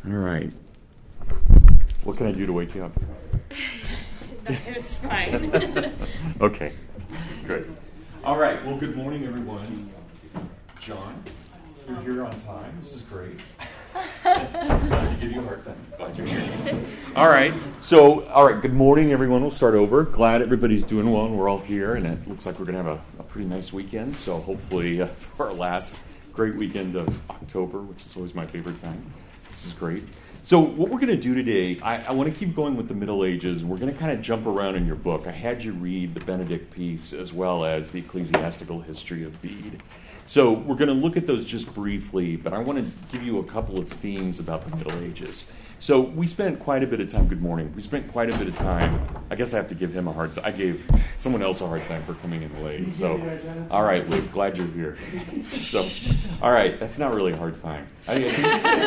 All right. What can I do to wake you up? It's fine. Okay, great. All right, well, good morning, everyone. John, you're here on time. This is great. Not to give you a hard time. Glad you're here. All right, good morning, everyone. We'll start over. Glad everybody's doing well and we're all here, and it looks like we're going to have a pretty nice weekend, so hopefully for our last great weekend of October, which is always my favorite time. This is great. So what we're going to do today, I want to keep going with the Middle Ages. We're going to kind of jump around in your book. I had you read the Benedict piece as well as the Ecclesiastical History of Bede. So we're going to look at those just briefly, but I want to give you a couple of themes about the Middle Ages. So we spent quite a bit of time, good morning, we spent quite a bit of time, I guess I have to give him a hard time, I gave someone else a hard time for coming in late. So, all right, Luke, glad you're here. So, all right, that's not really a hard time. I think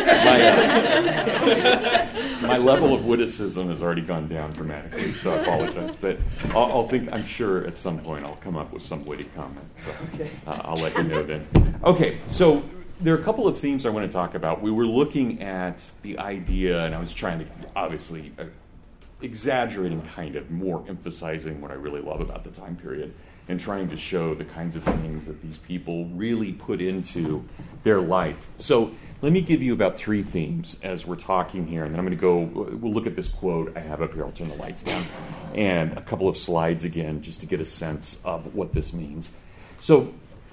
my level of witticism has already gone down dramatically, so I apologize. But I'm sure at some point I'll come up with some witty comment. So I'll let you know then. Okay, so there are a couple of themes I want to talk about. We were looking at the idea, and I was trying to, obviously, exaggerating kind of, more emphasizing what I really love about the time period, and trying to show the kinds of things that these people really put into their life. So let me give you about three themes as we're talking here, and then I'm going to we'll look at this quote I have up here. I'll turn the lights down, and a couple of slides again, just to get a sense of what this means. So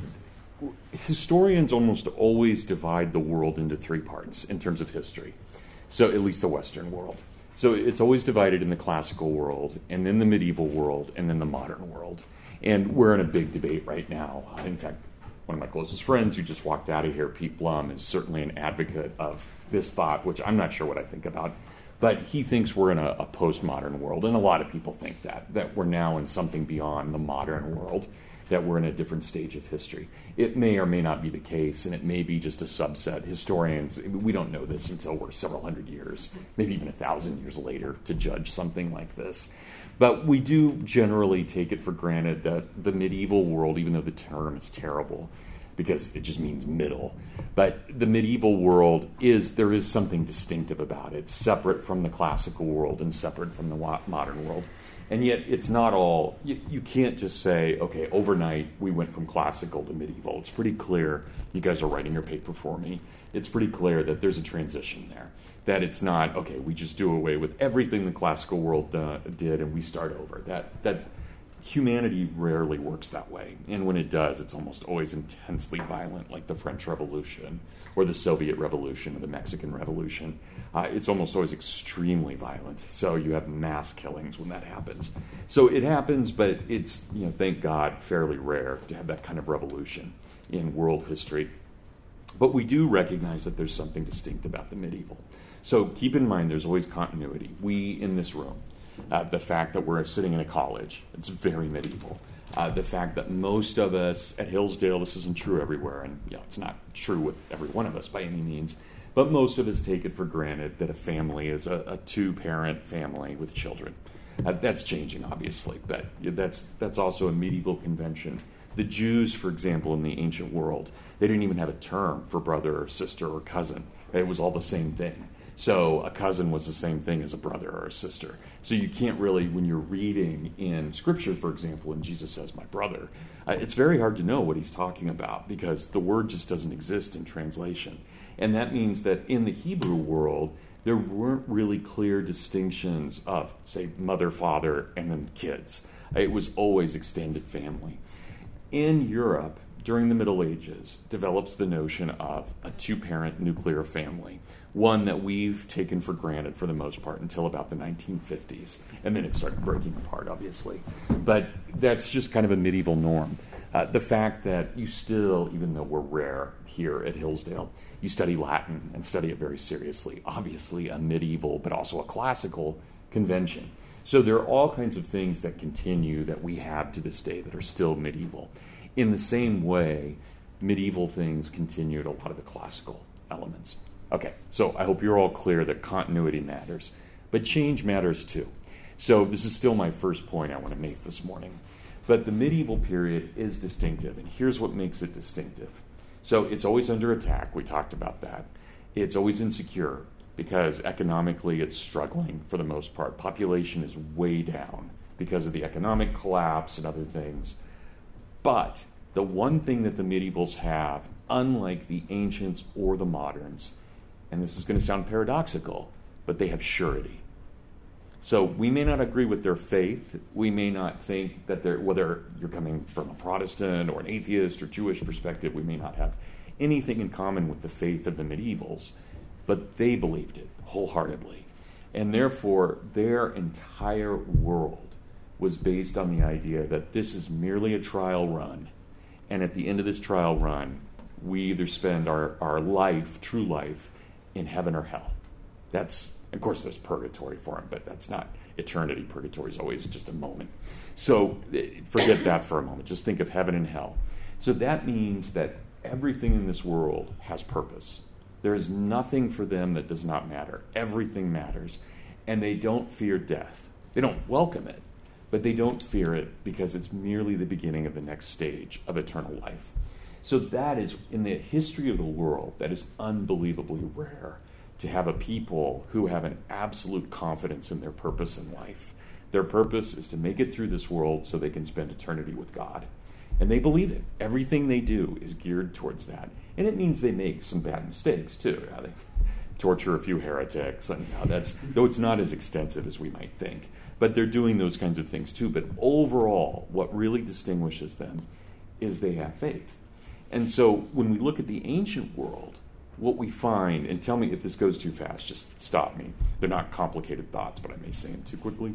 historians almost always divide the world into three parts in terms of history. So at least the Western world. So it's always divided in the classical world, and then the medieval world, and then the modern world. And we're in a big debate right now. In fact, one of my closest friends who just walked out of here, Pete Blum, is certainly an advocate of this thought, which I'm not sure what I think about. But he thinks we're in a postmodern world, and a lot of people think that we're now in something beyond the modern world, that we're in a different stage of history. It may or may not be the case, and it may be just a subset. Historians, we don't know this until we're several hundred years, maybe even 1,000 years later, to judge something like this. But we do generally take it for granted that the medieval world, even though the term is terrible, because it just means middle, but the medieval world there is something distinctive about it, separate from the classical world and separate from the modern world. And yet it's not all, you can't just say, okay, overnight we went from classical to medieval. It's pretty clear, you guys are writing your paper for me, it's pretty clear that there's a transition there. That it's not, okay, we just do away with everything the classical world did and we start over. That humanity rarely works that way. And when it does, it's almost always intensely violent, like the French Revolution or the Soviet Revolution or the Mexican Revolution. It's almost always extremely violent. So you have mass killings when that happens. So it happens, but it's, thank God, fairly rare to have that kind of revolution in world history. But we do recognize that there's something distinct about the medieval. So keep in mind there's always continuity. We in this room, the fact that we're sitting in a college, it's very medieval. The fact that most of us at Hillsdale, this isn't true everywhere, and it's not true with every one of us by any means, but most of us take it for granted that a family is a two-parent family with children. That's changing, obviously, but that's also a medieval convention. The Jews, for example, in the ancient world, they didn't even have a term for brother or sister or cousin. It was all the same thing. So a cousin was the same thing as a brother or a sister. So you can't really, when you're reading in Scripture, for example, and Jesus says, my brother, it's very hard to know what he's talking about because the word just doesn't exist in translation. And that means that in the Hebrew world, there weren't really clear distinctions of, say, mother, father, and then kids. It was always extended family. In Europe, during the Middle Ages, develops the notion of a two-parent nuclear family, one that we've taken for granted for the most part until about the 1950s. And then it started breaking apart, obviously. But that's just kind of a medieval norm. The fact that you still, even though we're rare here at Hillsdale, you study Latin and study it very seriously. Obviously a medieval, but also a classical convention. So there are all kinds of things that continue that we have to this day that are still medieval. In the same way, medieval things continued a lot of the classical elements. Okay, so I hope you're all clear that continuity matters, but change matters too. So this is still my first point I want to make this morning. But the medieval period is distinctive, and here's what makes it distinctive. So it's always under attack. We talked about that. It's always insecure. because economically it's struggling for the most part. Population is way down because of the economic collapse and other things. But the one thing that the medievals have, unlike the ancients or the moderns, and this is going to sound paradoxical, but they have surety. So we may not agree with their faith. We may not think that whether you're coming from a Protestant or an atheist or Jewish perspective, we may not have anything in common with the faith of the medievals, but they believed it wholeheartedly. And therefore, their entire world was based on the idea that this is merely a trial run. And at the end of this trial run, we either spend our life, true life, in heaven or hell. Of course, there's purgatory for them, but that's not eternity. Purgatory is always just a moment. So forget that for a moment. Just think of heaven and hell. So that means that everything in this world has purpose. There is nothing for them that does not matter. Everything matters. And they don't fear death. They don't welcome it, but they don't fear it because it's merely the beginning of the next stage of eternal life. So that is, in the history of the world, that is unbelievably rare to have a people who have an absolute confidence in their purpose in life. Their purpose is to make it through this world so they can spend eternity with God. And they believe it. Everything they do is geared towards that. And it means they make some bad mistakes, too. They torture a few heretics. And though it's not as extensive as we might think. But they're doing those kinds of things, too. But overall, what really distinguishes them is they have faith. And so when we look at the ancient world, what we find, and tell me if this goes too fast, just stop me. They're not complicated thoughts, but I may say them too quickly.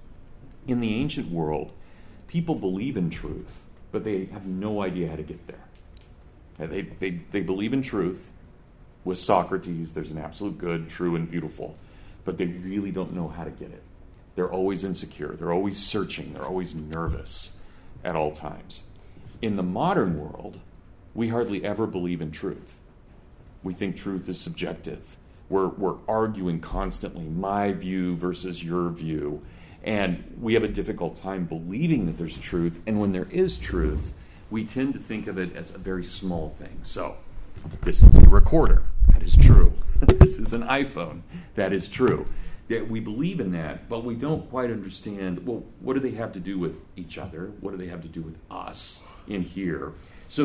In the ancient world, people believe in truth, but they have no idea how to get there. They believe in truth. With Socrates, there's an absolute good, true, and beautiful, but they really don't know how to get it. They're always insecure. They're always searching. They're always nervous at all times. In the modern world, we hardly ever believe in truth. We think truth is subjective. We're arguing constantly, my view versus your view. And we have a difficult time believing that there's truth. And when there is truth, we tend to think of it as a very small thing. So, this is a recorder. That is true. This is an iPhone. That is true. That we believe in that, but we don't quite understand, well, what do they have to do with each other? What do they have to do with us in here? So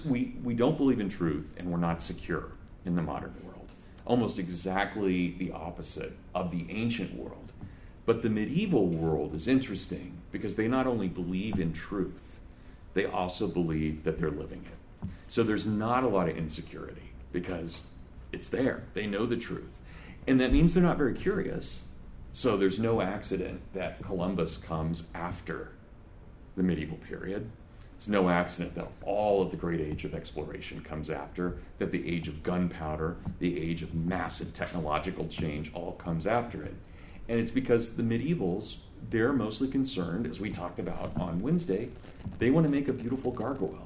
we don't believe in truth, and we're not secure in the modern world. Almost exactly the opposite of the ancient world. But the medieval world is interesting because they not only believe in truth, they also believe that they're living it. So there's not a lot of insecurity because it's there. They know the truth. And that means they're not very curious. So there's no accident that Columbus comes after the medieval period. It's no accident that all of the great age of exploration comes after, that the age of gunpowder, the age of massive technological change all comes after it. And it's because the medievals, they're mostly concerned, as we talked about on Wednesday, they want to make a beautiful gargoyle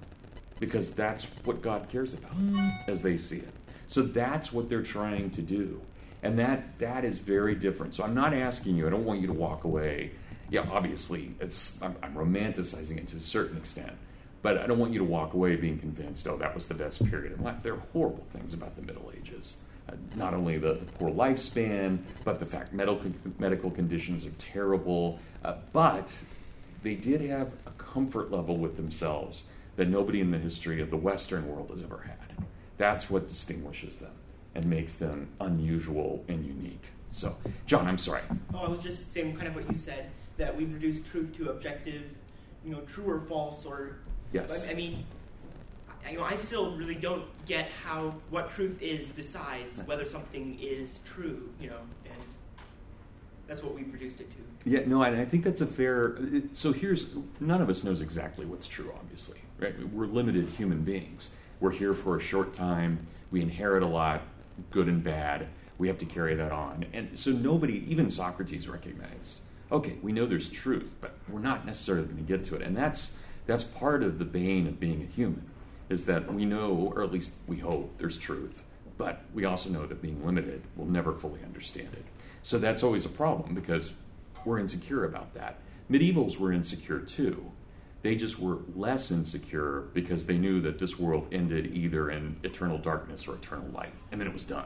because that's what God cares about as they see it. So that's what they're trying to do. And that is very different. So I'm not asking you, I don't want you to walk away. Yeah, obviously, I'm romanticizing it to a certain extent, but I don't want you to walk away being convinced, oh, that was the best period in life. There are horrible things about the Middle Ages. Not only the poor lifespan, but the fact medical conditions are terrible. But they did have a comfort level with themselves that nobody in the history of the Western world has ever had. That's what distinguishes them and makes them unusual and unique. So, John, I'm sorry. Oh, I was just saying kind of what you said, that we've reduced truth to objective, true or false, or... Yes. I mean, I still really don't get what truth is besides whether something is true, and that's what we've reduced it to. Yeah, no, and I think that's a fair... So none of us knows exactly what's true, obviously, right? We're limited human beings. We're here for a short time. We inherit a lot, good and bad. We have to carry that on. And so nobody, even Socrates, recognized, okay, we know there's truth, but we're not necessarily going to get to it. And that's part of the bane of being a human, is that we know, or at least we hope, there's truth, but we also know that being limited, we'll never fully understand it. So that's always a problem because we're insecure about that. Medievals were insecure too. They just were less insecure because they knew that this world ended either in eternal darkness or eternal light, and then it was done.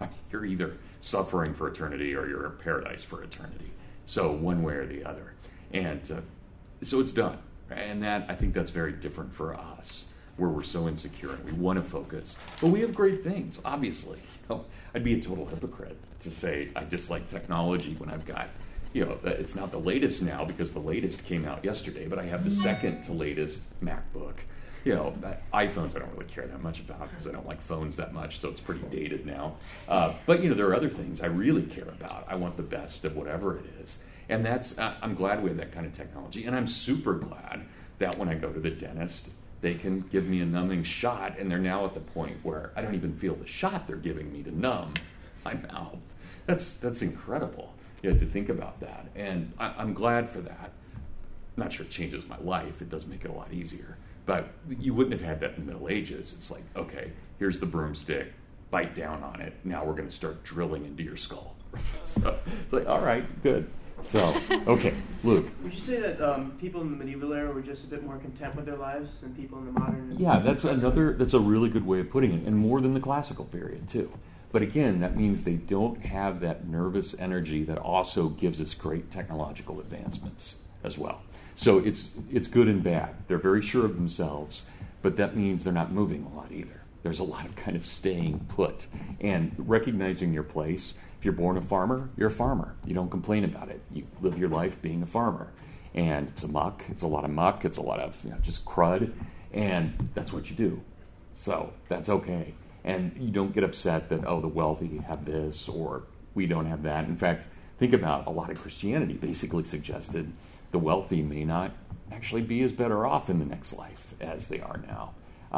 I mean, you're either suffering for eternity or you're in paradise for eternity. So one way or the other. And so it's done. And I think that's very different for us, where we're so insecure and we want to focus. But we have great things, obviously. I'd be a total hypocrite to say I dislike technology when I've got, it's not the latest now because the latest came out yesterday, but I have the second to latest MacBook. iPhones I don't really care that much about because I don't like phones that much, so it's pretty dated now. But there are other things I really care about. I want the best of whatever it is. And I'm glad we have that kind of technology. And I'm super glad that when I go to the dentist, they can give me a numbing shot, and they're now at the point where I don't even feel the shot they're giving me to numb my mouth. That's incredible to think about that. And I'm glad for that. I'm not sure it changes my life. It does make it a lot easier. But you wouldn't have had that in the Middle Ages. It's like, okay, here's the broomstick, bite down on it. Now we're going to start drilling into your skull. So it's like, all right, good. So, okay, Luke. Would you say that people in the medieval era were just a bit more content with their lives than people in the modern? Yeah, that's a really good way of putting it, and more than the classical period, too. But again, that means they don't have that nervous energy that also gives us great technological advancements as well. So it's good and bad. They're very sure of themselves, but that means they're not moving a lot either. There's a lot of kind of staying put and recognizing your place. If you're born a farmer, you're a farmer. You don't complain about it. You live your life being a farmer. And it's a muck. It's a lot of muck. It's a lot of just crud. And that's what you do. So that's okay. And you don't get upset that, the wealthy have this or we don't have that. In fact, think about a lot of Christianity basically suggested the wealthy may not actually be as better off in the next life as they are now.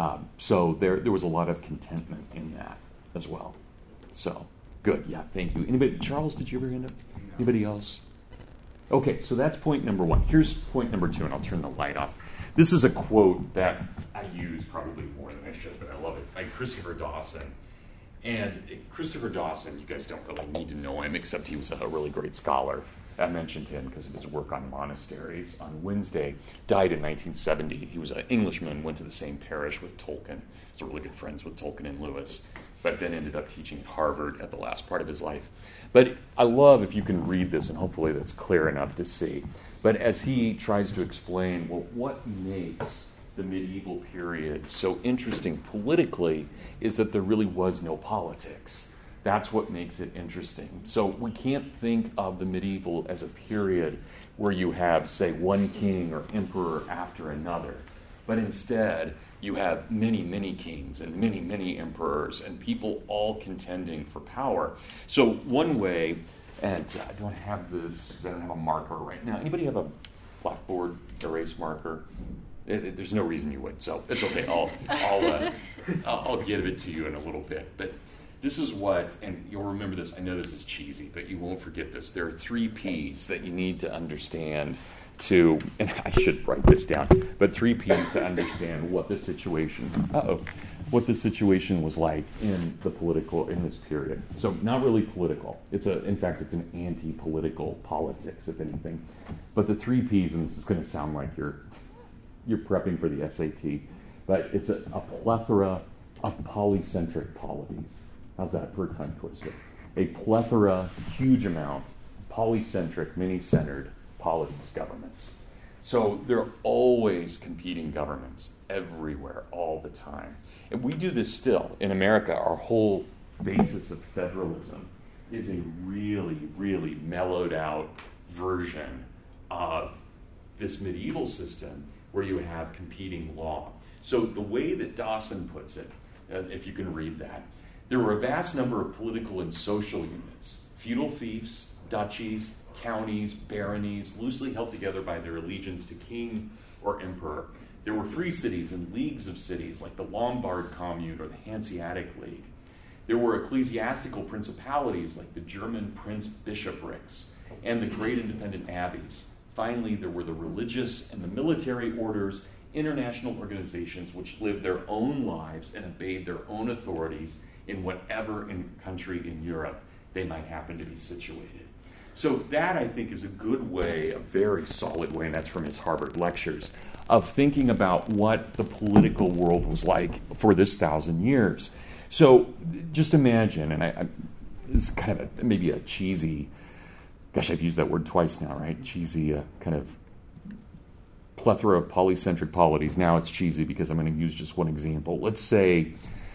So there was a lot of contentment in that as well. So, good. Yeah, thank you. Anybody? Charles, did you ever hand up? Anybody else? Okay, so that's point number one. Here's point number two, and I'll turn the light off. This is a quote that I use probably more than I should, but I love it, by Christopher Dawson. And Christopher Dawson, you guys don't really need to know him, except he was a really great scholar. I mentioned him because of his work on monasteries. On Wednesday, died in 1970. He was an Englishman, went to the same parish with Tolkien. He was really good friends with Tolkien and Lewis, but then ended up teaching at Harvard at the last part of his life. But I love if you can read this, and hopefully that's clear enough to see. But as he tries to explain, what makes the medieval period so interesting politically is that there really was no politics. That's what makes it interesting. So we can't think of the medieval as a period where you have, say, one king or emperor after another. But instead, you have many, many kings and many, many emperors and people all contending for power. So one way, and I don't have this, I don't have a marker right now. Anybody have a blackboard erase marker? There's no reason you would, so it's okay. I'll give it to you in a little bit. But this is what, and you'll remember this, I know this is cheesy, but you won't forget this. There are 3 P's that you need to understand and I should write this down, but 3 P's to understand what the situation was like in this period. So not really political. In fact, it's an anti-political politics, if anything. But the 3 P's, and this is going to sound like you're prepping for the SAT, but it's a plethora of polycentric polities. How's that for a tongue twister? A plethora, huge amount, polycentric, many-centered polities, governments. So there are always competing governments everywhere, all the time. And we do this still. In America, our whole basis of federalism is a really, really mellowed out version of this medieval system where you have competing law. So the way that Dawson puts it, if you can read that, there were a vast number of political and social units, feudal fiefs, duchies, counties, baronies, loosely held together by their allegiance to king or emperor. There were free cities and leagues of cities like the Lombard Commune or the Hanseatic League. There were ecclesiastical principalities like the German prince-bishoprics and the great independent abbeys. Finally, there were the religious and the military orders, international organizations which lived their own lives and obeyed their own authorities in whatever country in Europe they might happen to be situated. So that, I think, is a good way, a very solid way, and that's from his Harvard lectures, of thinking about what the political world was like for this 1,000 years. So just imagine, and is kind of maybe a cheesy, gosh, I've used that word twice now, right? Cheesy, kind of plethora of polycentric polities. Now it's cheesy because I'm going to use just one example. Let's say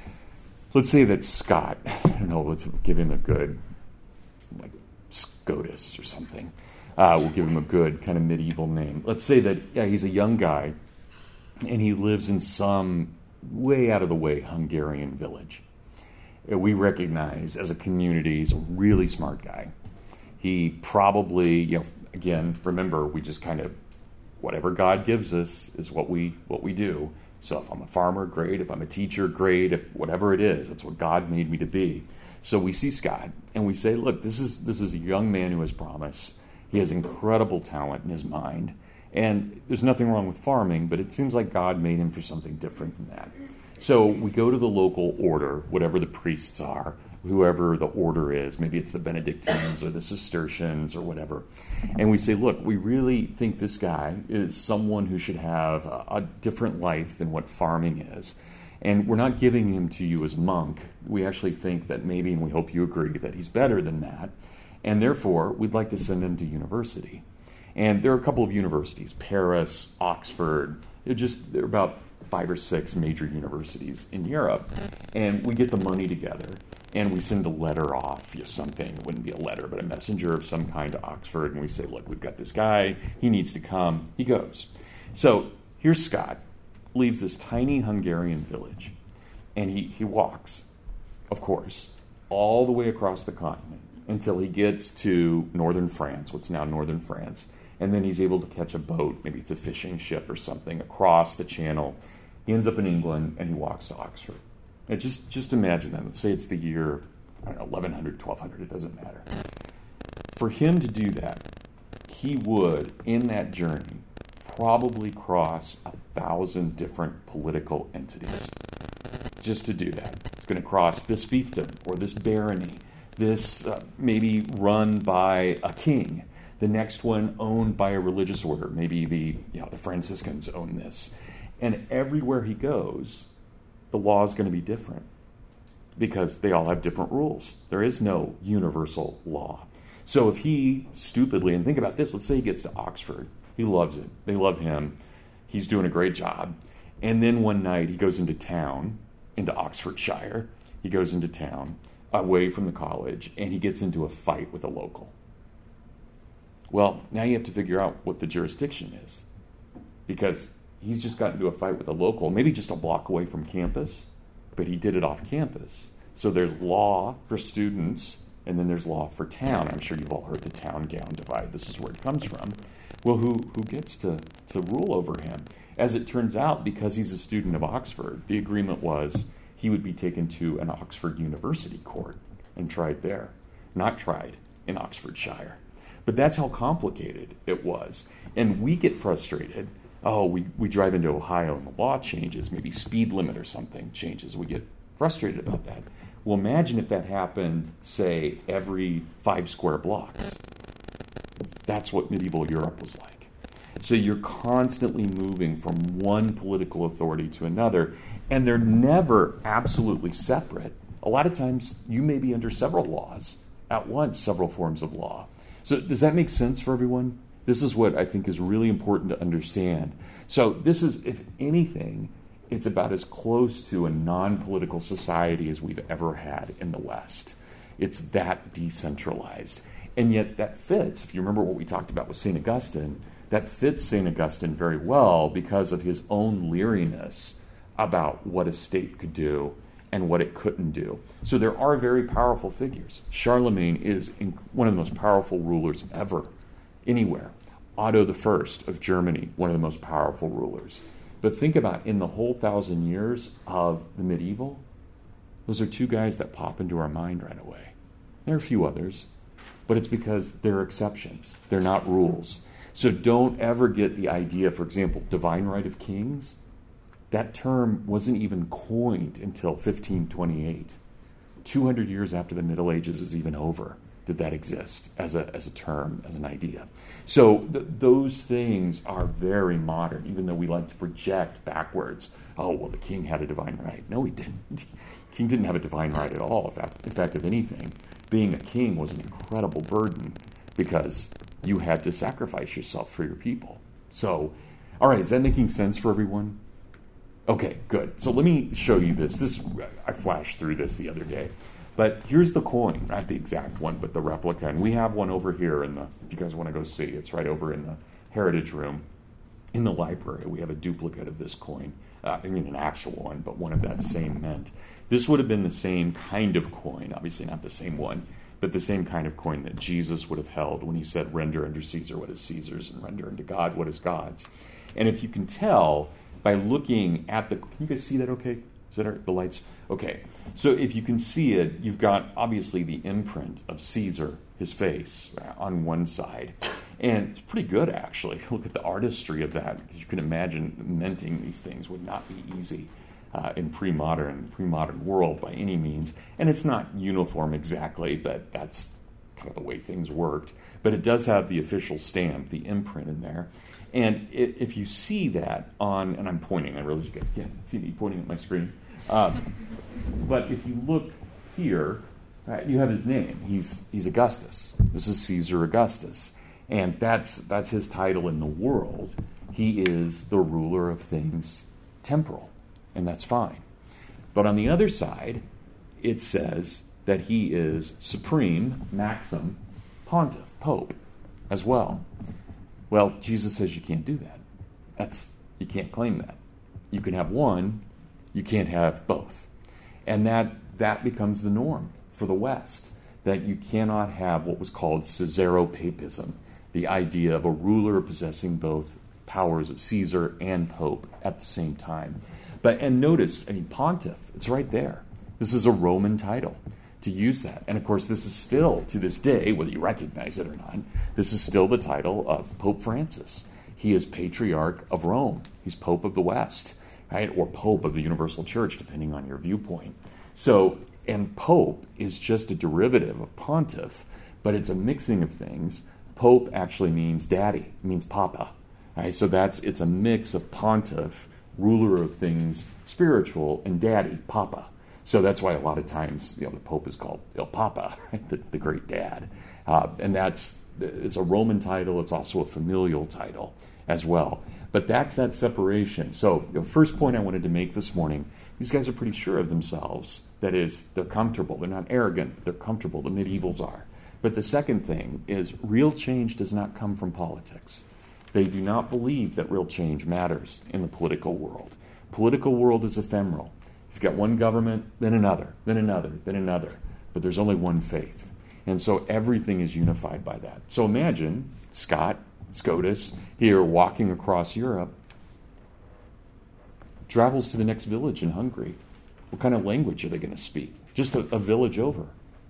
that Scott, I don't know, let's give him a good, like SCOTUS or something. We'll give him a good kind of medieval name. Let's say that he's a young guy and he lives in some way out of the way Hungarian village. We recognize as a community he's a really smart guy. He probably, again, remember, we just kind of, whatever God gives us is what we do. So if I'm a farmer, great. If I'm a teacher, great. If whatever it is, that's what God made me to be. So we see Scott and we say, look, this is a young man who has promise. He has incredible talent in his mind. And there's nothing wrong with farming, but it seems like God made him for something different than that. So we go to the local order, whatever the priests are, whoever the order is. Maybe it's the Benedictines or the Cistercians or whatever. And we say, look, we really think this guy is someone who should have a different life than what farming is. And we're not giving him to you as a monk. We actually think that maybe, and we hope you agree, that he's better than that. And therefore, we'd like to send him to university. And there are a couple of universities, Paris, Oxford. There are about 5 or 6 major universities in Europe. And we get the money together, and we send a letter off, something. It wouldn't be a letter, but a messenger of some kind to Oxford. And we say, look, we've got this guy. He needs to come. He goes. So here's Scott, leaves this tiny Hungarian village. And he walks, of course, all the way across the continent until he gets to northern France, what's now northern France. And then he's able to catch a boat, maybe it's a fishing ship or something, across the channel. He ends up in England, and he walks to Oxford. And just imagine that. Let's say it's the year, 1100, 1200, it doesn't matter. For him to do that, he would, in that journey, probably cross 1,000 different political entities. Just to do that. It's going to cross this fiefdom or this barony, this maybe run by a king, the next one owned by a religious order. Maybe the Franciscans own this. And everywhere he goes, the law is going to be different because they all have different rules. There is no universal law. So if he stupidly, and think about this, let's say he gets to Oxford. He loves it. They love him. He's doing a great job. And then one night he goes into town, into Oxfordshire. He goes into town, away from the college, and he gets into a fight with a local. Well, now you have to figure out what the jurisdiction is, because he's just gotten into a fight with a local, maybe just a block away from campus, but he did it off campus. So there's law for students, and then there's law for town. I'm sure you've all heard the town-gown divide. This is where it comes from. Well, who gets to rule over him? As it turns out, because he's a student of Oxford, the agreement was he would be taken to an Oxford University court and tried there, not tried in Oxfordshire. But that's how complicated it was. And we get frustrated. Oh, we drive into Ohio and the law changes, maybe speed limit or something changes. We get frustrated about that. Well, imagine if that happened, say, every 5 square blocks. That's what medieval Europe was like. So you're constantly moving from one political authority to another, and they're never absolutely separate. A lot of times you may be under several laws at once, several forms of law. So does that make sense for everyone? This is what I think is really important to understand. So this is, if anything, it's about as close to a non-political society as we've ever had in the West. It's that decentralized. And yet that fits, if you remember what we talked about with St. Augustine, that fits St. Augustine very well because of his own leeriness about what a state could do and what it couldn't do. So there are very powerful figures. Charlemagne is one of the most powerful rulers ever, anywhere. Otto I of Germany, one of the most powerful rulers. But think about, in the whole 1,000 years of the medieval, those are 2 guys that pop into our mind right away. There are a few others, but it's because they're exceptions. They're not rules. So don't ever get the idea, for example, divine right of kings. That term wasn't even coined until 1528. 200 years after the Middle Ages is even over did that exist as a term, as an idea. So those things are very modern, even though we like to project backwards. Oh, well, the king had a divine right. No, he didn't. King didn't have a divine right at all. In fact, if anything, being a king was an incredible burden because you had to sacrifice yourself for your people. So, all right, is that making sense for everyone? Okay, good. So let me show you this. I flashed through this the other day. But here's the coin, not the exact one, but the replica. And we have one over here if you guys want to go see, it's right over in the Heritage Room in the library. We have a duplicate of this coin. An actual one, but one of that same mint. This would have been the same kind of coin, obviously not the same one, but the same kind of coin that Jesus would have held when he said, render unto Caesar what is Caesar's and render unto God what is God's. And if you can tell by looking at can you guys see that okay? Is that the lights? Okay. So if you can see it, you've got obviously the imprint of Caesar, his face, on one side. And it's pretty good, actually. Look at the artistry of that, because you can imagine minting these things would not be easy in pre-modern world by any means. And it's not uniform exactly, but that's kind of the way things worked. But it does have the official stamp, the imprint in there. And if you see that and I'm pointing, I realize you guys can't see me pointing at my screen. But if you look here, you have his name. He's Augustus. This is Caesar Augustus. And that's his title in the world. He is the ruler of things temporal, and that's fine. But on the other side, it says that he is supreme, maxim, pontiff, pope, as well. Well, Jesus says you can't do that. You can't claim that. You can have one, you can't have both. And that becomes the norm for the West, that you cannot have what was called Caesaropapism, the idea of a ruler possessing both powers of Caesar and Pope at the same time. And notice, pontiff, it's right there. This is a Roman title to use that. And of course, this is still, to this day, whether you recognize it or not, this is still the title of Pope Francis. He is Patriarch of Rome. He's Pope of the West, right? Or Pope of the Universal Church, depending on your viewpoint. And Pope is just a derivative of Pontiff, but it's a mixing of things. Pope actually means daddy, it means papa. Right? So it's a mix of Pontiff, ruler of things spiritual, and daddy, papa. So that's why a lot of times the Pope is called El Papa, right? the great dad. And it's a Roman title. It's also a familial title as well. But that's that separation. So the first point I wanted to make this morning, these guys are pretty sure of themselves. That is, they're comfortable. They're not arrogant. They're comfortable. The medievals are. But the second thing is real change does not come from politics. They do not believe that real change matters in the political world. Political world is ephemeral. You've got one government, then another, then another, then another. But there's only one faith. And so everything is unified by that. So imagine Scotus, here walking across Europe, travels to the next village in Hungary. What kind of language are they going to speak? Just a village over.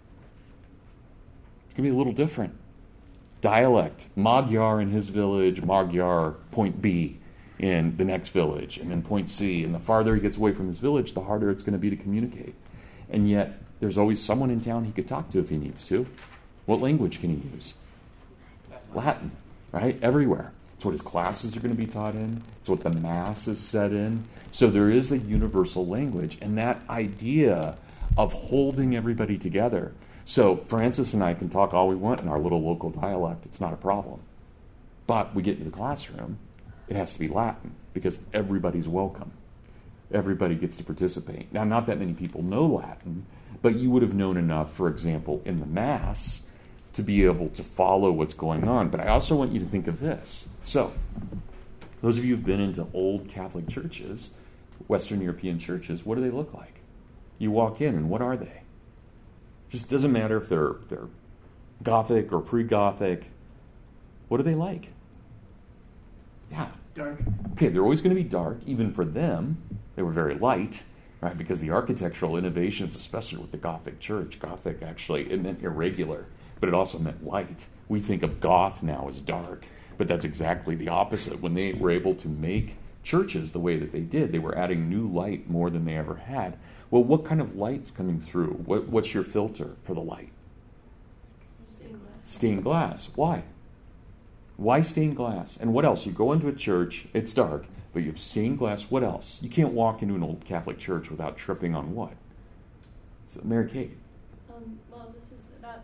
It's going to be a little different. Dialect. Magyar in his village, Magyar point B in the next village, and then point C. And the farther he gets away from his village, the harder it's going to be to communicate. And yet, there's always someone in town he could talk to if he needs to. What language can he use? Latin, right? Everywhere. It's what his classes are going to be taught in. It's what the Mass is said in. So there is a universal language, and that idea of holding everybody together. So Francis and I can talk all we want in our little local dialect. It's not a problem. But we get into the classroom, it has to be Latin, because everybody's welcome. Everybody gets to participate. Now, not that many people know Latin, but you would have known enough, for example, in the Mass, to be able to follow what's going on. But I also want you to think of this. So, those of you who've been into old Catholic churches, Western European churches, what do they look like? You walk in, and what are they? Just doesn't matter if they're Gothic or pre-Gothic. What are they like? Yeah. Dark. Okay, they're always going to be dark, even for them. They were very light, right? Because the architectural innovations, especially with the Gothic church, Gothic actually, it meant irregular, but it also meant light. We think of Goth now as dark, but that's exactly the opposite. When they were able to make churches the way that they did, they were adding new light more than they ever had. Well, what kind of light's coming through? What's your filter for the light? Stained glass. Stained glass. Why? Why stained glass? And what else? You go into a church, it's dark, but you have stained glass. What else? You can't walk into an old Catholic church without tripping on what? So, Mary Kate. Well, this is about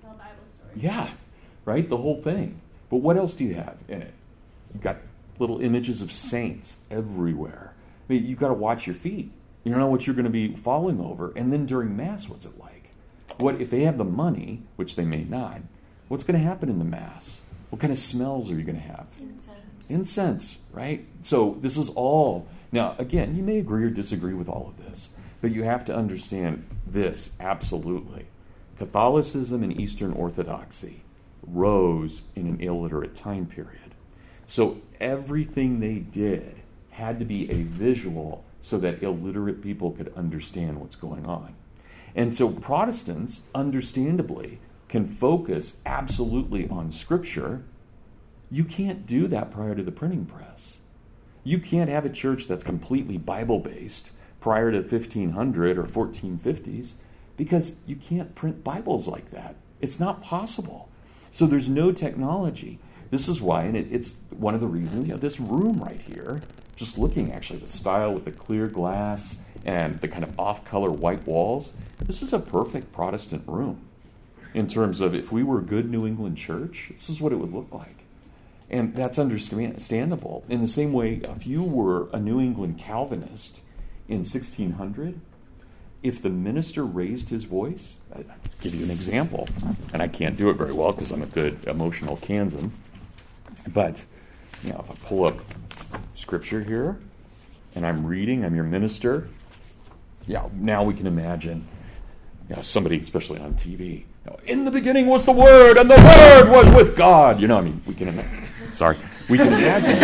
tell a Bible story. Yeah, right? The whole thing. But what else do you have in it? You've got little images of saints everywhere. I mean, you've got to watch your feet. You don't know what you're going to be falling over. And then during Mass, what's it like? What if they have the money, which they may not, what's going to happen in the Mass? What kind of smells are you going to have? Incense, right? So this is all... Now, again, you may agree or disagree with all of this, but you have to understand this absolutely. Catholicism and Eastern Orthodoxy rose in an illiterate time period. So everything they did had to be a visual so that illiterate people could understand what's going on. And so Protestants, understandably, can focus absolutely on Scripture. You can't do that prior to the printing press. You can't have a church that's completely Bible-based prior to 1500 or 1450s because you can't print Bibles like that. It's not possible. So there's no technology. This is why, and it's one of the reasons, this room right here, just looking actually the style with the clear glass and the kind of off-color white walls, this is a perfect Protestant room in terms of if we were a good New England church, this is what it would look like. And that's understandable. In the same way, if you were a New England Calvinist in 1600, if the minister raised his voice, I'll give you an example, and I can't do it very well because I'm a good emotional Kansan, but if I pull up Scripture here, and I'm reading, I'm your minister, now we can imagine somebody, especially on TV, in the beginning was the Word, and the Word was with God. We can imagine. We can imagine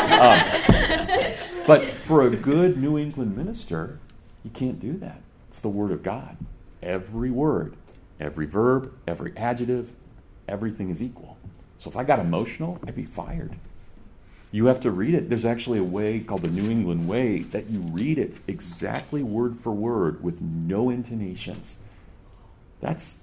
that. But for a good New England minister, you can't do that. It's the Word of God. Every word, every verb, every adjective, everything is equal. So if I got emotional, I'd be fired. You have to read it. There's actually a way called the New England Way that you read it exactly word for word with no intonations. That's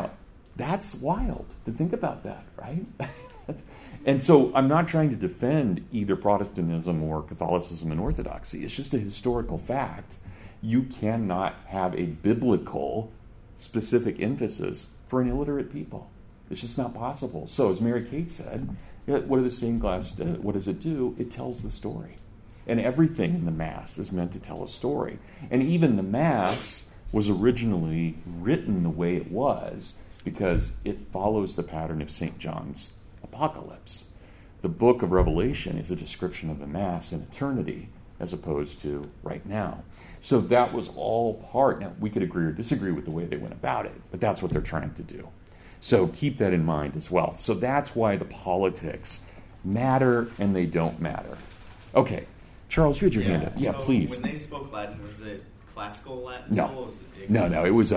wild to think about that, right? And so I'm not trying to defend either Protestantism or Catholicism and Orthodoxy. It's just a historical fact. You cannot have a biblical specific emphasis for an illiterate people. It's just not possible. So as Mary Kate said, what does the stained glass do? What does it do? It tells the story. And everything in the Mass is meant to tell a story. And even the Mass was originally written the way it was because it follows the pattern of St. John's Apocalypse. The book of Revelation is a description of the Mass in eternity as opposed to right now. So that was all part. Now, we could agree or disagree with the way they went about it, but that's what they're trying to do. So keep that in mind as well. So that's why the politics matter and they don't matter. Okay, Charles, you had your hand up. Yeah, so please. When they spoke Latin, was it classical Latin? No. It was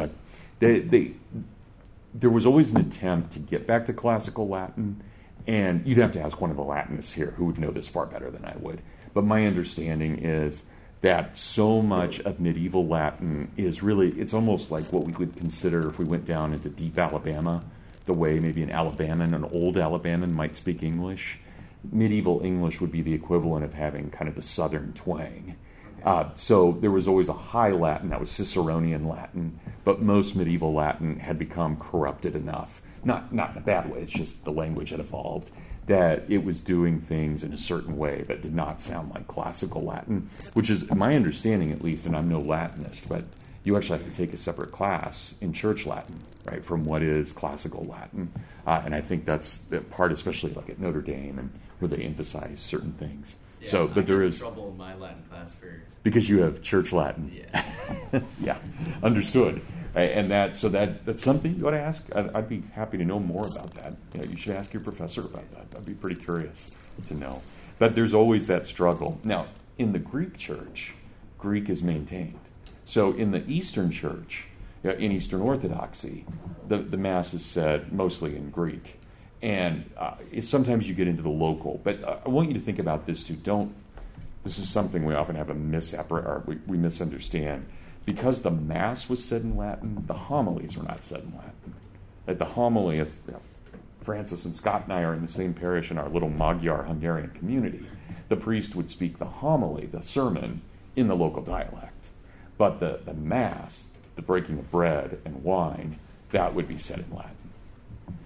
there was always an attempt to get back to classical Latin, and you'd have to ask one of the Latinists here who would know this far better than I would. But my understanding is that so much of medieval Latin is really, it's almost like what we would consider if we went down into deep Alabama, the way maybe an Alabaman, an old Alabaman might speak English. Medieval English would be the equivalent of having kind of the southern twang. So there was always a high Latin, that was Ciceronian Latin, but most medieval Latin had become corrupted enough, not in a bad way, it's just the language had evolved, that it was doing things in a certain way that did not sound like classical Latin, which is my understanding at least, and I'm no Latinist, but you actually have to take a separate class in church Latin, right, from what is classical Latin. And I think that's the part, especially like at Notre Dame, and where they emphasize certain things. Yeah, so, but there is trouble in my Latin class because you have church Latin. Yeah. Yeah, understood. And that's something you ought to ask. I'd be happy to know more about that. You should ask your professor about that. I'd be pretty curious to know. But there's always that struggle. Now, in the Greek church, Greek is maintained. So in the Eastern church, in Eastern Orthodoxy, the Mass is said mostly in Greek. And sometimes you get into the local. But I want you to think about this too. This is something we often have we misunderstand. Because the Mass was said in Latin, the homilies were not said in Latin. At the homily, if Francis and Scott and I are in the same parish in our little Magyar-Hungarian community, the priest would speak the homily, the sermon, in the local dialect. But the Mass, the breaking of bread and wine, that would be said in Latin.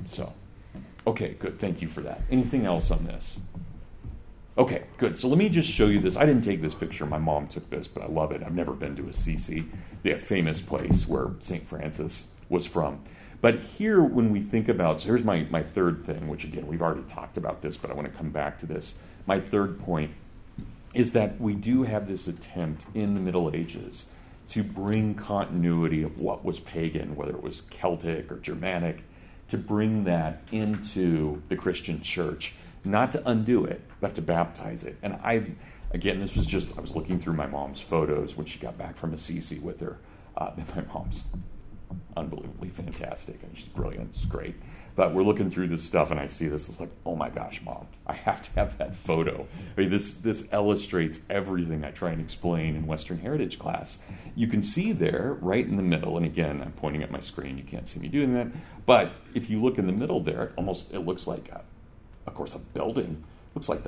So, okay, good. Thank you for that. Anything else on this? Okay, good. So let me just show you this. I didn't take this picture. My mom took this, but I love it. I've never been to Assisi, the famous place where St. Francis was from. But here, when we think about, so here's my third thing, which again, we've already talked about this, but I want to come back to this. My third point is that we do have this attempt in the Middle Ages to bring continuity of what was pagan, whether it was Celtic or Germanic, to bring that into the Christian church, not to undo it, but to baptize it. And again, this was just, I was looking through my mom's photos when she got back from Assisi with her. My mom's unbelievably fantastic, and she's brilliant, she's great. But we're looking through this stuff, and I see this, it's like, oh my gosh, Mom, I have to have that photo. I mean, this illustrates everything I try and explain in Western Heritage class. You can see there, right in the middle, and again, I'm pointing at my screen, you can't see me doing that, but if you look in the middle there, it looks like, of course, a building. Looks like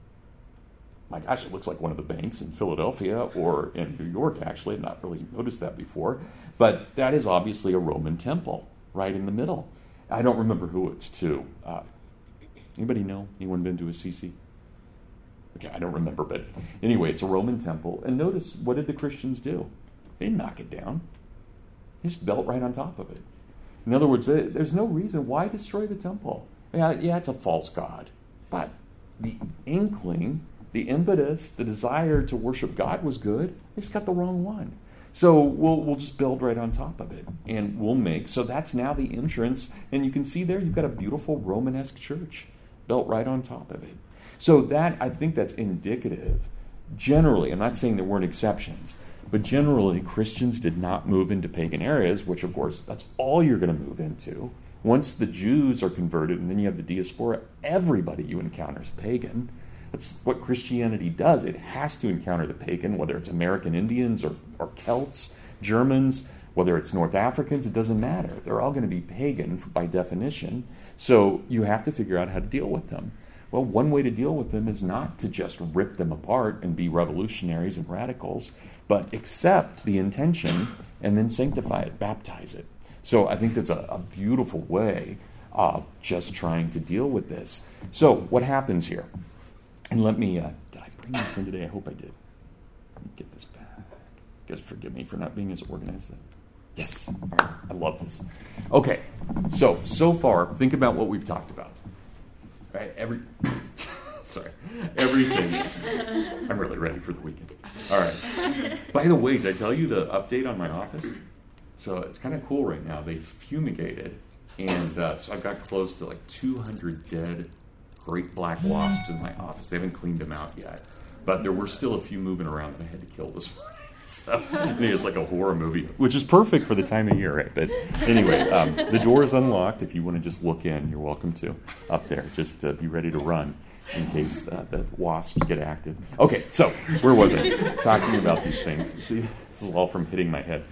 my gosh, it looks like one of the banks in Philadelphia or in New York, actually. I've not really noticed that before. But that is obviously a Roman temple right in the middle. I don't remember who it's to. Anybody know? Anyone been to Assisi? Okay, I don't remember, but anyway, it's a Roman temple. And notice, what did the Christians do? They didn't knock it down. They just built right on top of it. In other words, there's no reason. Why destroy the temple? Yeah, it's a false god. But the inkling, the impetus, the desire to worship God was good. They just got the wrong one. So we'll just build right on top of it. And so that's now the entrance. And you can see there, you've got a beautiful Romanesque church built right on top of it. So I think that's indicative. Generally, I'm not saying there weren't exceptions, but generally Christians did not move into pagan areas, which of course, that's all you're going to move into. Once the Jews are converted and then you have the diaspora, everybody you encounter is pagan. That's what Christianity does. It has to encounter the pagan, whether it's American Indians or Celts, Germans, whether it's North Africans, it doesn't matter. They're all going to be pagan by definition. So you have to figure out how to deal with them. Well, one way to deal with them is not to just rip them apart and be revolutionaries and radicals, but accept the intention and then sanctify it, baptize it. So I think that's a beautiful way of just trying to deal with this. So what happens here? And let me, did I bring this in today? I hope I did. Let me get this back. You guys forgive me for not being as organized. Yes, all right. I love this. Okay, so far, think about what we've talked about. Right, everything. I'm really ready for the weekend. All right. By the way, did I tell you the update on my office? So it's kind of cool right now. They fumigated, and so I've got close to like 200 dead great black wasps in my office. They haven't cleaned them out yet, but there were still a few moving around that I had to kill this morning. So I think it's like a horror movie, which is perfect for the time of year, right? But anyway, the door is unlocked. If you want to just look in, you're welcome to up there. Just be ready to run in case the wasps get active. Okay, so where was I? Talking about these things. You see, this is all from hitting my head.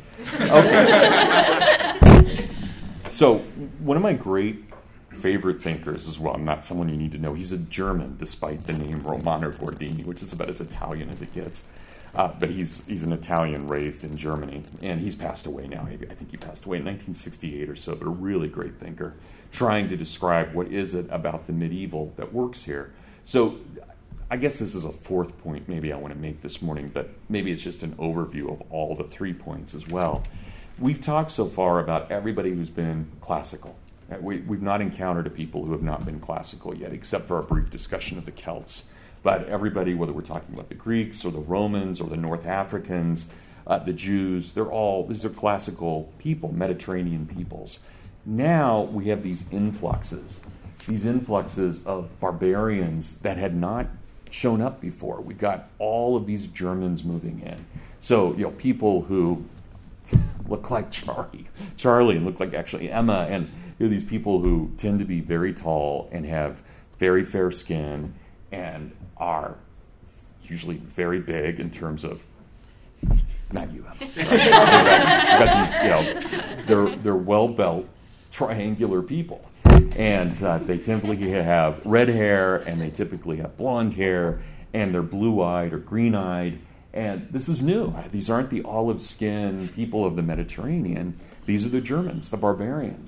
Okay. So one of my great favorite thinkers as well, not someone you need to know. He's a German, despite the name Romano Guardini, which is about as Italian as it gets. But he's an Italian raised in Germany, and he's passed away now. I think he passed away in 1968 or so, but a really great thinker, trying to describe what is it about the medieval that works here. So I guess this is a fourth point maybe I want to make this morning, but maybe it's just an overview of all the 3 points as well. We've talked so far about everybody who's been classical. We've not encountered a people who have not been classical yet, except for our brief discussion of the Celts. But everybody, whether we're talking about the Greeks or the Romans or the North Africans, the Jews, these are classical people, Mediterranean peoples. Now we have these influxes of barbarians that had not shown up before. We've got all of these Germans moving in. So, people who look like Charlie, and look like actually Emma, and these people who tend to be very tall and have very fair skin and are usually very big in terms of, not you, Emma. You've got these, they're well-built, triangular people. And they typically have red hair, and they typically have blonde hair, and they're blue-eyed or green-eyed. And this is new. These aren't the olive-skinned people of the Mediterranean. These are the Germans, the barbarians.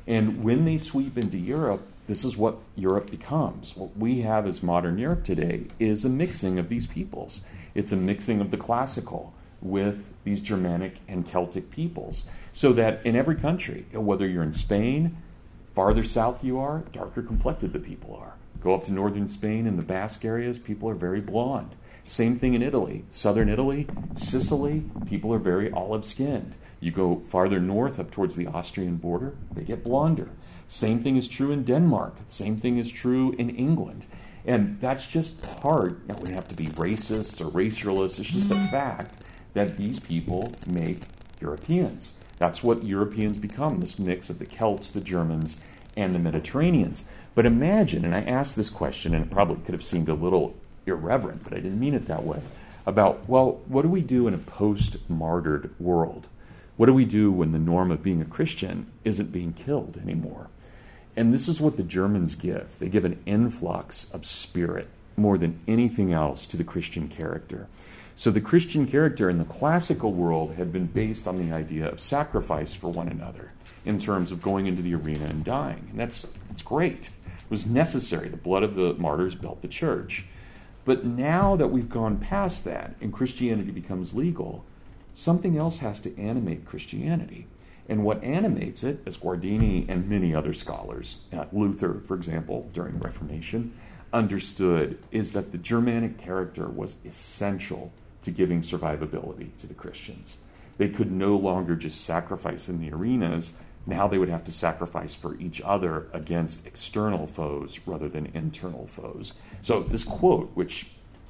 And when they sweep into Europe, this is what Europe becomes. What we have as modern Europe today is a mixing of these peoples. It's a mixing of the classical with these Germanic and Celtic peoples. So that in every country, whether you're in Spain, farther south you are, darker complected the people are. Go up to northern Spain in the Basque areas, people are very blonde. Same thing in Italy. Southern Italy, Sicily, people are very olive-skinned. You go farther north up towards the Austrian border, they get blonder. Same thing is true in Denmark. Same thing is true in England. And that's just part, now we don't have to be racist or racialist, it's just a fact that these people make Europeans. That's what Europeans become, this mix of the Celts, the Germans, and the Mediterraneans. But imagine, and I asked this question, and it probably could have seemed a little irreverent, but I didn't mean it that way, about, well, what do we do in a post-martyred world? What do we do when the norm of being a Christian isn't being killed anymore? And this is what the Germans give. They give an influx of spirit more than anything else to the Christian character. So the Christian character in the classical world had been based on the idea of sacrifice for one another in terms of going into the arena and dying. And that's great. It was necessary. The blood of the martyrs built the church. But now that we've gone past that and Christianity becomes legal, something else has to animate Christianity. And what animates it, as Guardini and many other scholars, Luther, for example, during the Reformation, understood, is that the Germanic character was essential to giving survivability to the Christians. They could no longer just sacrifice in the arenas. Now they would have to sacrifice for each other against external foes rather than internal foes. So this quote, which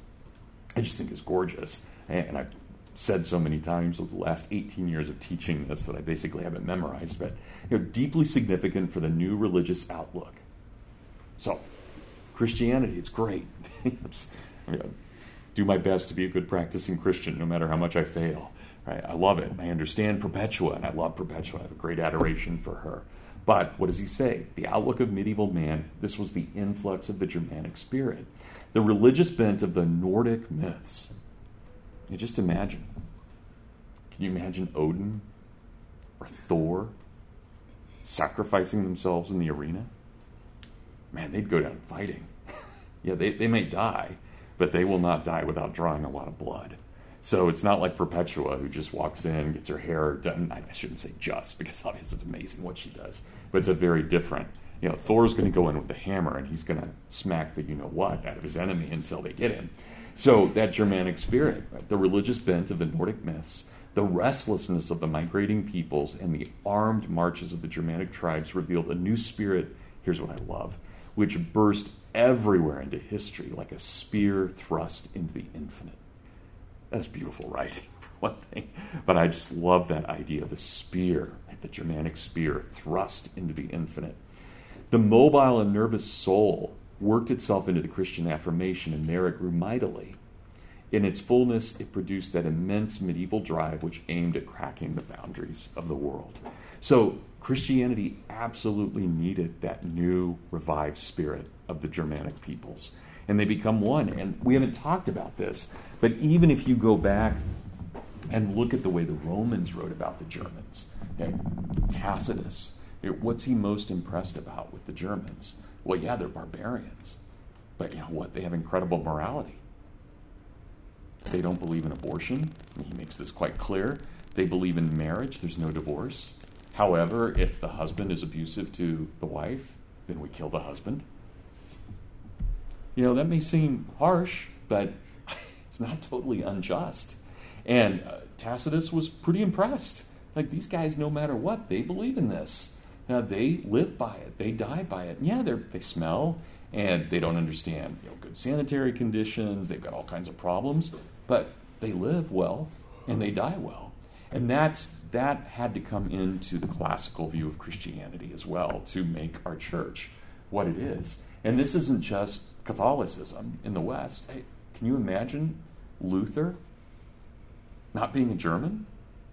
I just think is gorgeous, and I've said so many times over the last 18 years of teaching this that I basically haven't memorized, but deeply significant for the new religious outlook. So, Christianity, it's great. Do my best to be a good practicing Christian, no matter how much I fail. Right? I love it. I understand Perpetua, and I love Perpetua. I have a great adoration for her. But what does he say? The outlook of medieval man, this was the influx of the Germanic spirit. The religious bent of the Nordic myths. You just imagine. Can you imagine Odin or Thor sacrificing themselves in the arena? Man, they'd go down fighting. Yeah, they may die, but they will not die without drawing a lot of blood. So it's not like Perpetua, who just walks in, gets her hair done. I shouldn't say just, because obviously it's amazing what she does. But it's a very different. Thor's going to go in with the hammer, and he's going to smack the you-know-what out of his enemy until they get him. So that Germanic spirit, right, the religious bent of the Nordic myths, the restlessness of the migrating peoples, and the armed marches of the Germanic tribes revealed a new spirit, here's what I love, which burst everywhere into history like a spear thrust into the infinite. That's beautiful writing, for one thing. But I just love that idea, the spear, like the Germanic spear thrust into the infinite. The mobile and nervous soul worked itself into the Christian affirmation, and there it grew mightily. In its fullness, it produced that immense medieval drive which aimed at cracking the boundaries of the world. So Christianity absolutely needed that new, revived spirit of the Germanic peoples. And they become one. And we haven't talked about this, but even if you go back and look at the way the Romans wrote about the Germans, Tacitus, what's he most impressed about with the Germans? Well, yeah, they're barbarians. But you know what? They have incredible morality. They don't believe in abortion. He makes this quite clear. They believe in marriage. There's no divorce. However, if the husband is abusive to the wife, then we kill the husband. That may seem harsh, but it's not totally unjust. And Tacitus was pretty impressed. Like, these guys, no matter what, they believe in this. Now, they live by it. They die by it. And yeah, they smell, and they don't understand good sanitary conditions. They've got all kinds of problems. But they live well, and they die well. And that had to come into the classical view of Christianity as well to make our church what it is. And this isn't just Catholicism in the West. Hey, can you imagine Luther not being a German?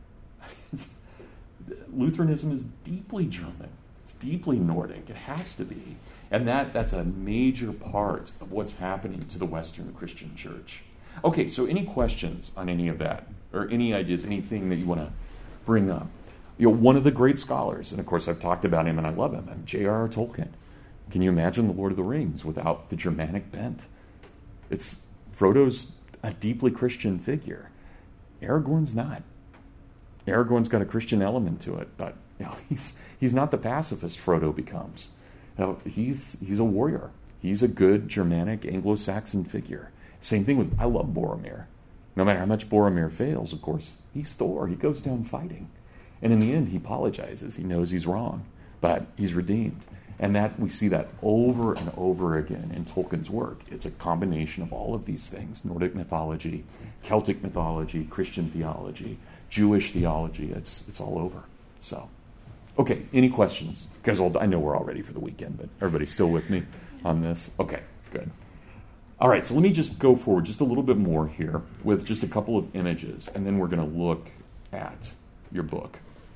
Lutheranism is deeply German. It's deeply Nordic. It has to be. And that's a major part of what's happening to the Western Christian church. Okay, so any questions on any of that? Or any ideas, anything that you want to bring up? one of the great scholars, and of course I've talked about him and I love him, J.R.R. Tolkien. Can you imagine The Lord of the Rings without the Germanic bent? Frodo's a deeply Christian figure. Aragorn's not. Aragorn's got a Christian element to it, but he's not the pacifist Frodo becomes. He's a warrior. He's a good Germanic Anglo-Saxon figure. Same thing with, I love Boromir. No matter how much Boromir fails, of course, he's Thor. He goes down fighting. And in the end, he apologizes. He knows he's wrong, but he's redeemed. And that we see that over and over again in Tolkien's work. It's a combination of all of these things: Nordic mythology, Celtic mythology, Christian theology, Jewish theology. It's all over. So, okay, any questions? Because I know we're all ready for the weekend, but everybody's still with me on this? Okay, good. All right, so let me just go forward just a little bit more here with just a couple of images, and then we're going to look at your book.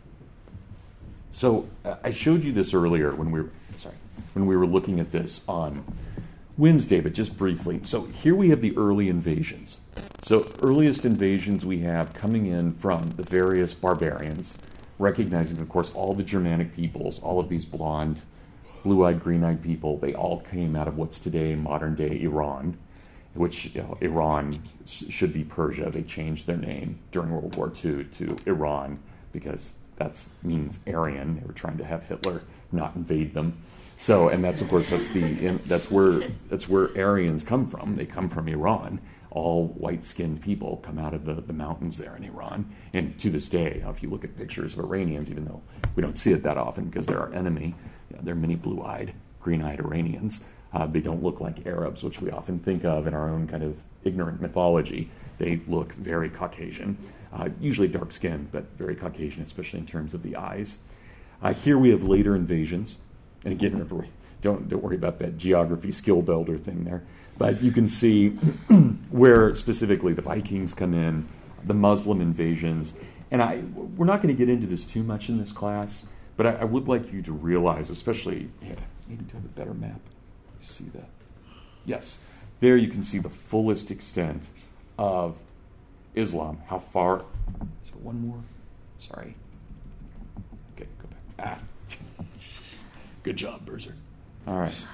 So I showed you this earlier when we were looking at this on Wednesday, but just briefly. So here we have the early invasions. So earliest invasions we have coming in from the various barbarians, recognizing, of course, all the Germanic peoples, all of these blonde, blue-eyed, green-eyed people. They all came out of what's today modern-day Iran, which Iran should be Persia. They changed their name during World War II to Iran because that means Aryan. They were trying to have Hitler not invade them. So, and that's, of course, that's where Aryans come from. They come from Iran. All white-skinned people come out of the mountains there in Iran. And to this day, if you look at pictures of Iranians, even though we don't see it that often because they're our enemy, there are many blue-eyed, green-eyed Iranians. They don't look like Arabs, which we often think of in our own kind of ignorant mythology. They look very Caucasian, usually dark-skinned, but very Caucasian, especially in terms of the eyes. Here we have later invasions. And again, remember, don't worry about that geography skill builder thing there. But you can see where specifically the Vikings come in, the Muslim invasions. And we're not going to get into this too much in this class, but I would like you to realize, especially, maybe to have a better map. You see that? Yes. There you can see the fullest extent of Islam. How far? Is there one more? Sorry. Okay, go back. Good job, Berzer. All right.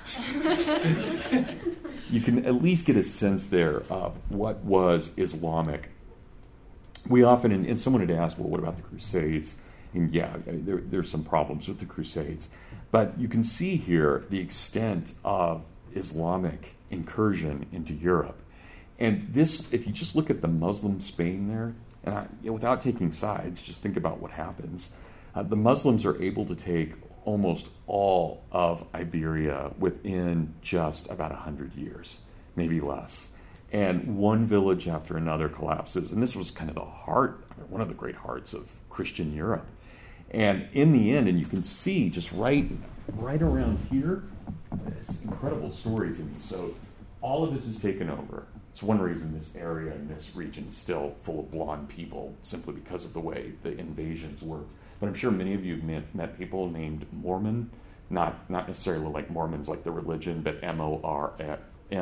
You can at least get a sense there of what was Islamic. We often, and someone had asked, well, what about the Crusades? And there's some problems with the Crusades. But you can see here the extent of Islamic incursion into Europe. And this, if you just look at the Muslim Spain there, and without taking sides, just think about what happens. The Muslims are able to take almost all of Iberia within just about 100 years, maybe less. And one village after another collapses. And this was kind of the heart, one of the great hearts of Christian Europe. And in the end, and you can see just right around here, it's incredible stories. And so all of this is taken over. It's one reason this area and this region is still full of blonde people, simply because of the way the invasions work. But I'm sure many of you have met people named Mormon, not necessarily like Mormons like the religion, but Moorman.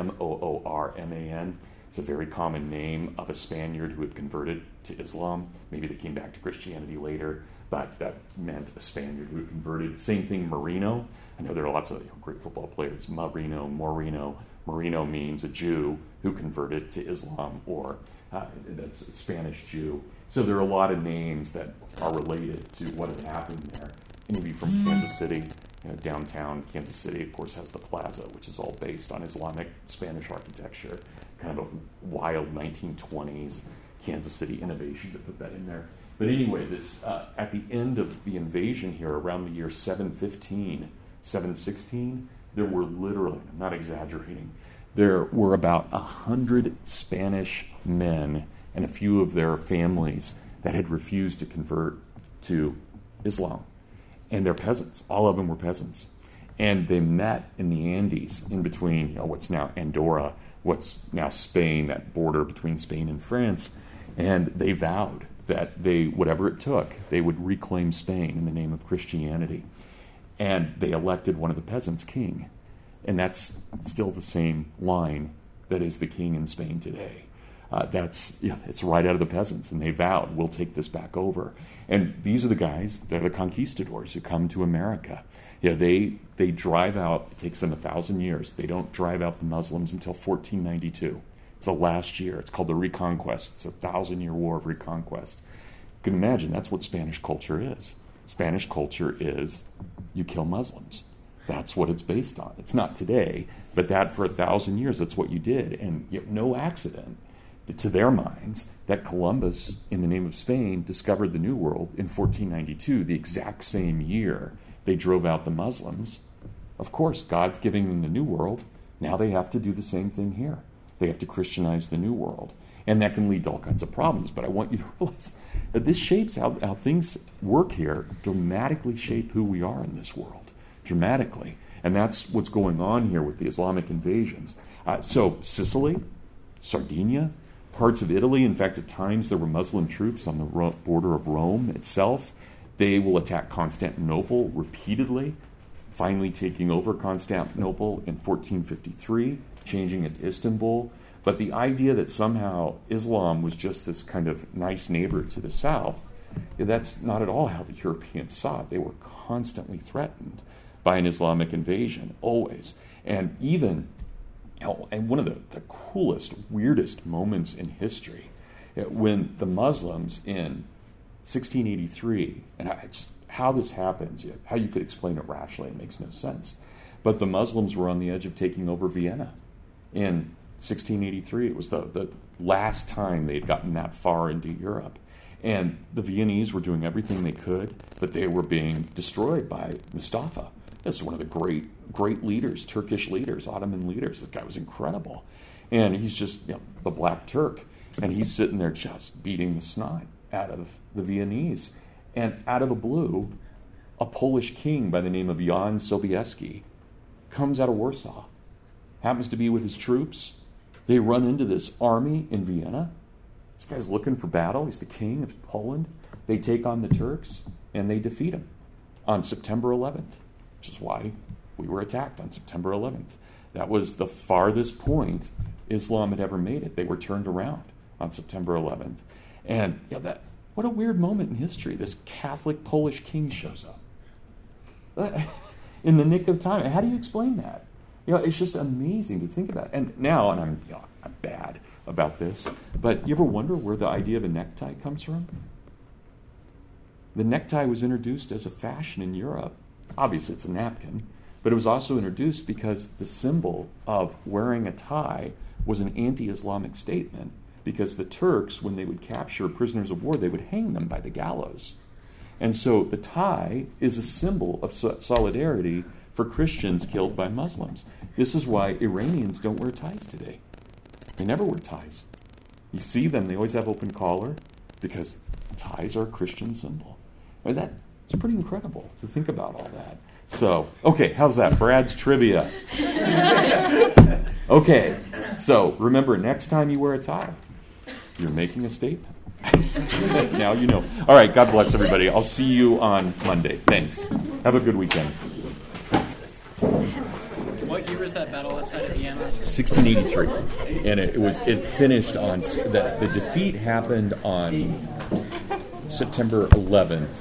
It's a very common name of a Spaniard who had converted to Islam. Maybe they came back to Christianity later, but that meant a Spaniard who had converted. Same thing, Marino. I know there are lots of great football players. Morino. Marino means a Jew who converted to Islam, or that's a Spanish Jew. So there are a lot of names that are related to what had happened there. Any of you from Kansas City, downtown Kansas City, of course, has the plaza, which is all based on Islamic Spanish architecture, kind of a wild 1920s Kansas City innovation to put that in there. But anyway, this at the end of the invasion here, around the year 715, 716, there were literally, I'm not exaggerating, there were about 100 Spanish men and a few of their families that had refused to convert to Islam. And they're peasants. All of them were peasants. And they met in the Andes, in between what's now Andorra, what's now Spain, that border between Spain and France. And they vowed that whatever it took, they would reclaim Spain in the name of Christianity. And they elected one of the peasants king. And that's still the same line that is the king in Spain today. It's right out of the peasants, and they vowed, we'll take this back over. And these are the guys, they're the conquistadors who come to America. They drive out, it takes them 1,000 years. They don't drive out the Muslims until 1492. It's the last year. It's called the Reconquest. It's a 1,000-year war of reconquest. You can imagine that's what Spanish culture is. Spanish culture is you kill Muslims. That's what it's based on. It's not today, but that for 1,000 years, that's what you did. And no accident, to their minds, that Columbus, in the name of Spain, discovered the New World in 1492, the exact same year they drove out the Muslims. Of course, God's giving them the New World. Now they have to do the same thing here. They have to Christianize the New World. And that can lead to all kinds of problems. But I want you to realize that this shapes how things work here, dramatically shape who we are in this world. Dramatically. And that's what's going on here with the Islamic invasions. So Sicily, Sardinia, parts of Italy. In fact, at times there were Muslim troops on the border of Rome itself. They will attack Constantinople repeatedly, finally taking over Constantinople in 1453, changing it to Istanbul. But the idea that somehow Islam was just this kind of nice neighbor to the south, that's not at all how the Europeans saw it. They were constantly threatened by an Islamic invasion, always. And even, and one of the coolest, weirdest moments in history, when the Muslims in 1683, and how this happens, how you could explain it rationally, it makes no sense. But the Muslims were on the edge of taking over Vienna in 1683. It was the last time they had gotten that far into Europe. And the Viennese were doing everything they could, but they were being destroyed by Mustafa. This is one of the great leaders, Turkish leaders, Ottoman leaders. This guy was incredible. And he's just the Black Turk. And he's sitting there just beating the snot out of the Viennese. And out of the blue, a Polish king by the name of Jan Sobieski comes out of Warsaw, happens to be with his troops. They run into this army in Vienna. This guy's looking for battle. He's the king of Poland. They take on the Turks, and they defeat him on September 11th, which is why we were attacked on September 11th. That was the farthest point Islam had ever made it. They were turned around on September 11th. And what a weird moment in history. This Catholic Polish king shows up in the nick of time. How do you explain that? It's just amazing to think about. And now, and I'm bad about this, but you ever wonder where the idea of a necktie comes from? The necktie was introduced as a fashion in Europe. Obviously, it's a napkin, but it was also introduced because the symbol of wearing a tie was an anti-Islamic statement, because the Turks, when they would capture prisoners of war, they would hang them by the gallows. And so the tie is a symbol of solidarity for Christians killed by Muslims. This is why Iranians don't wear ties today. They never wear ties. You see them, they always have open collar, because ties are a Christian symbol. That's pretty incredible to think about all that. So, okay, how's that? Brad's trivia. Okay, so remember, next time you wear a tie, you're making a statement. Now you know. All right, God bless everybody. I'll see you on Monday. Thanks. Have a good weekend. What year was that battle outside of Vienna? 1683, and it finished on the defeat happened on September 11th.